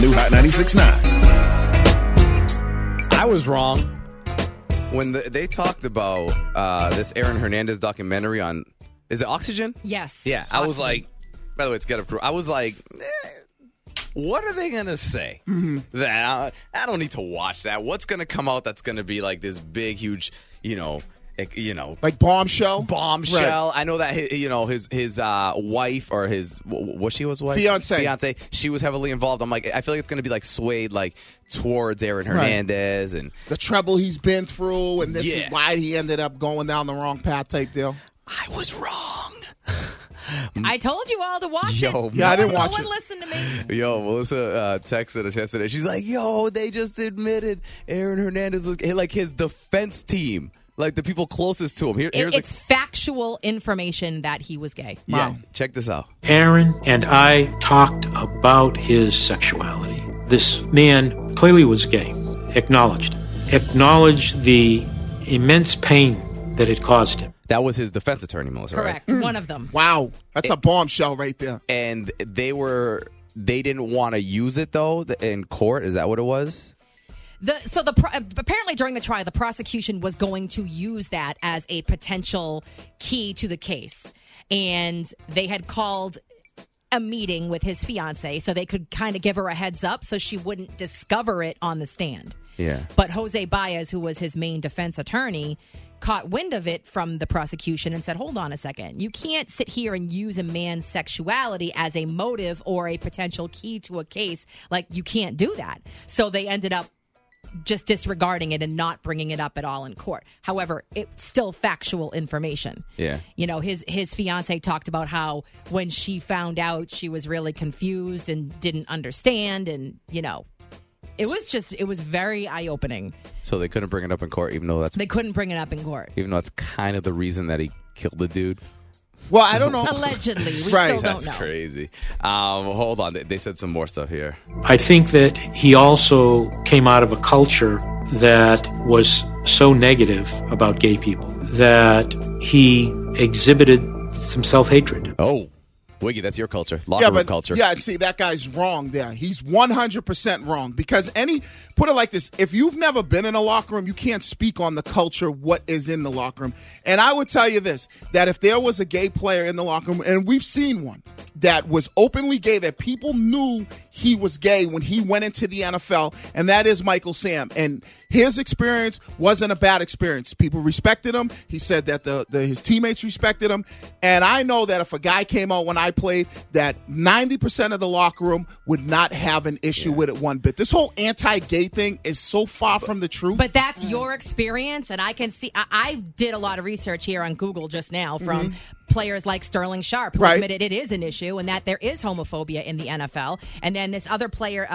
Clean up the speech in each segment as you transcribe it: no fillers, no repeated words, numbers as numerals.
new Hot 96.9. I was wrong when they talked about this Aaron Hernandez documentary on, is it Oxygen? Yes. Yeah, I was like, by the way, it's Get Up Crew. I was like, what are they going to say? Mm-hmm. That I don't need to watch that. What's going to come out that's going to be like this big, huge, like bombshell. Right. I know that his wife or his his wife, fiance. She was heavily involved. I'm like, I feel like it's going to be like swayed like towards Aaron Hernandez and the trouble he's been through, and this is why he ended up going down the wrong path type deal. I was wrong. I told you all to watch it. Yeah, I didn't watch it. No one listened to me. Melissa texted us yesterday. She's like, they just admitted Aaron Hernandez was like his defense team. Like the people closest to him. It's factual information that he was gay. Wow. Yeah, check this out. Aaron and I talked about his sexuality. This man clearly was gay. Acknowledged the immense pain that it caused him. That was his defense attorney, Melissa, correct. Right? One of them. Wow. That's a bombshell right there. And they didn't want to use it, though, in court. Is that what it was? Apparently during the trial, the prosecution was going to use that as a potential key to the case. And they had called a meeting with his fiance so they could kind of give her a heads up so she wouldn't discover it on the stand. Yeah. But Jose Baez, who was his main defense attorney, caught wind of it from the prosecution and said, hold on a second. You can't sit here and use a man's sexuality as a motive or a potential key to a case. Like, you can't do that. So they ended up just disregarding it and not bringing it up at all in court. However, it's still factual information. Yeah. His fiance talked about how when she found out, she was really confused and didn't understand. And, it was very eye-opening. So they couldn't bring it up in court, they couldn't bring it up in court. Even though that's kind of the reason that he killed the dude. Well, I don't know. Allegedly. We still don't know. That's crazy. Hold on. They said some more stuff here. I think that he also came out of a culture that was so negative about gay people that he exhibited some self-hatred. Oh. Wiggy, that's your culture. Locker room culture. Yeah, see, that guy's wrong there. He's 100% wrong. Because put it like this, if you've never been in a locker room, you can't speak on the culture, what is in the locker room. And I would tell you this, that if there was a gay player in the locker room, and we've seen one, that was openly gay, that people knew he was gay when he went into the NFL, and that is Michael Sam. And his experience wasn't a bad experience. People respected him. He said that his teammates respected him. And I know that if a guy came out when I played, that 90% of the locker room would not have an issue with it one bit. This whole anti-gay thing is so far from the truth. But that's your experience, and I can see. I did a lot of research here on Google just now from players like Sterling Sharp, who admitted it is an issue and that there is homophobia in the NFL. And then this other player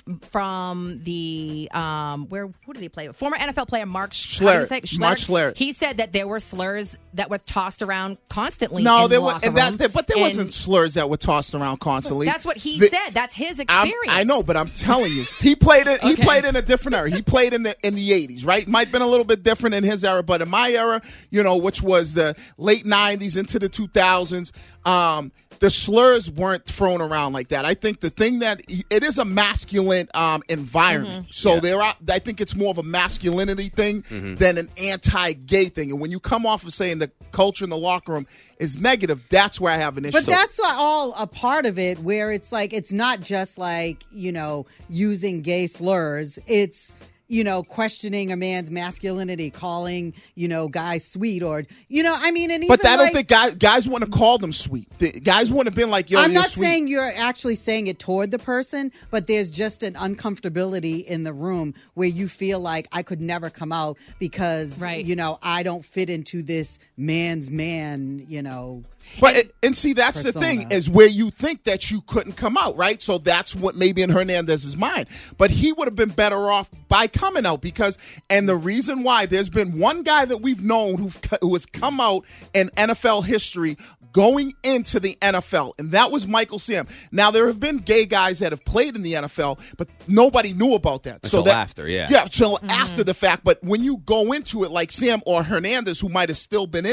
from the who did he play with? Former NFL player Mark Schlereth. Mark Schlereth. He said that there were slurs that were tossed around constantly. No, in the locker room. But there wasn't slurs that were tossed around constantly. That's what he said. That's his experience. I know, but I'm telling you, he played it. He played in a different era. He played in the 80s, right? Might have been a little bit different in his era, but in my era, which was the late 90s into the 2000s, the slurs weren't thrown around like that. I think the thing that it is a masculine environment. So I think it's more of a masculinity thing than an anti-gay thing. And when you come off of saying the culture in the locker room is negative, that's where I have an issue. But that's all a part of it, where it's like, it's not just like, using gay slurs. It's, questioning a man's masculinity, calling, guys sweet, or, and even but I don't think guys want to call them sweet. Guys want to be like, yo, I'm not sweet. saying you're actually saying it toward the person, but there's just an uncomfortability in the room where you feel like I could never come out because, I don't fit into this man's man, But and see, that's persona. The thing is where you think that you couldn't come out, right? So that's what maybe in Hernandez's mind. But he would have been better off by coming out and the reason why, there's been one guy that we've known who has come out in NFL history going into the NFL, and that was Michael Sam. Now, there have been gay guys that have played in the NFL, but nobody knew about that. Until after, after the fact. But when you go into it like Sam or Hernandez, who might have still been in it,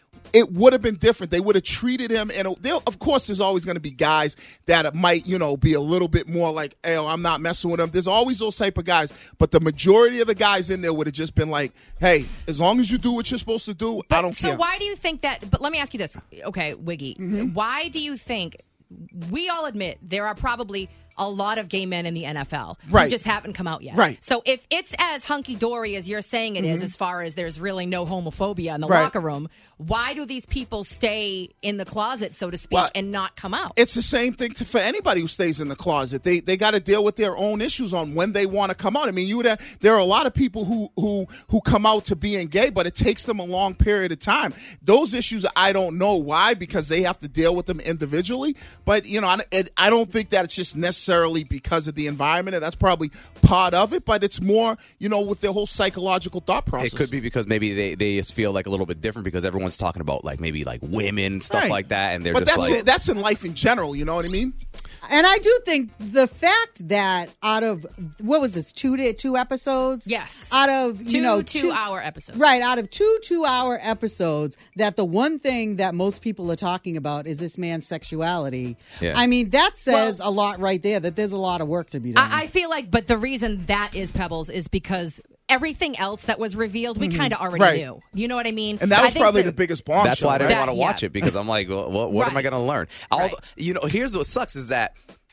it would have been different. They would have treated him, and of course, there's always going to be guys that might, be a little bit more like, hey, I'm not messing with him. There's always those type of guys, but the majority of the guys in there would have just been like, hey, as long as you do what you're supposed to do, I don't care. So why do you think that? But let me ask you this, okay, Wiggy, why do you think? We all admit there are probably a lot of gay men in the NFL who just haven't come out yet. Right. So if it's as hunky-dory as you're saying it is, as far as there's really no homophobia in the locker room, why do these people stay in the closet, so to speak, and not come out? It's the same thing for anybody who stays in the closet. They got to deal with their own issues on when they want to come out. I mean, there are a lot of people who come out to being gay, but it takes them a long period of time. Those issues, I don't know why, because they have to deal with them individually. But, I don't think that it's just necessarily because of the environment, and that's probably part of it, but it's more, with their whole psychological thought process. It could be because maybe they just feel like a little bit different because everyone's talking about maybe women, stuff like that, and that's in life in general, you know what I mean? And I do think the fact that out of, what was this, two episodes? Yes. Out of, two 2-hour episodes. Right, out of 2-hour episodes, that the one thing that most people are talking about is this man's sexuality. Yeah. I mean, that says a lot right there, that there's a lot of work to be done. I feel like, but the reason that is, Pebbles, is because everything else that was revealed, we kind of already knew. You know what I mean? And that was probably the biggest bombshell. That's why I didn't want to watch it, because I'm like, what am I going to learn? Here's what sucks is that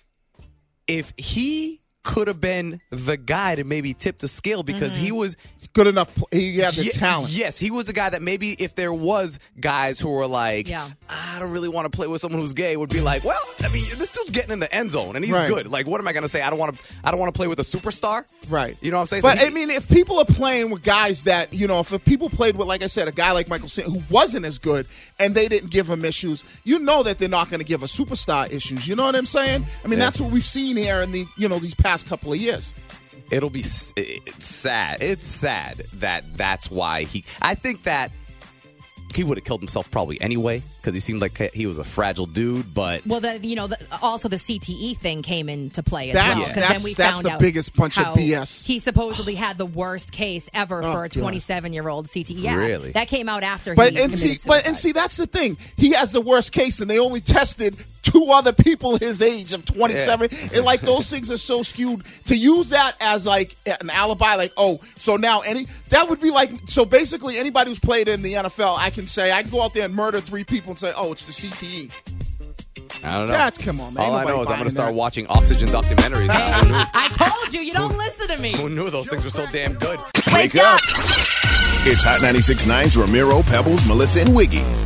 if he could have been the guy to maybe tip the scale, because he was good enough. He had the talent. Yes, he was the guy that maybe if there was guys who were like, I don't really want to play with someone who's gay, would be like, well, I mean, this dude's getting in the end zone and he's good. Like, what am I going to say? I don't want to play with a superstar. Right. You know what I'm saying? But I mean, if people are playing with guys that, if people played with, like I said, a guy like Michael Sam who wasn't as good and they didn't give him issues, that they're not going to give a superstar issues. You know what I'm saying? I mean, that's what we've seen here in the, these past couple of years. It's sad. It's sad that's why I think that he would have killed himself probably anyway, because he seemed like he was a fragile dude. But also the CTE thing came into play as well. That's the biggest bunch of BS. He supposedly had the worst case ever for a 27-year-old CTE. Yeah, really? That came out after he committed suicide. That's the thing. He has the worst case, and they only tested 2 other people his age of 27. Yeah. And those things are so skewed. To use that as an alibi, so now that would be so basically anybody who's played in the NFL, I can go out there and murder 3 people and say, oh, it's the CTE. I don't know. Come on, man. All I know is I'm going to start watching Oxygen documentaries. I told you don't listen to me. Who knew those things were so damn good? Wake up. It's Hot 96.9's Ramiro, Pebbles, Melissa, and Wiggy.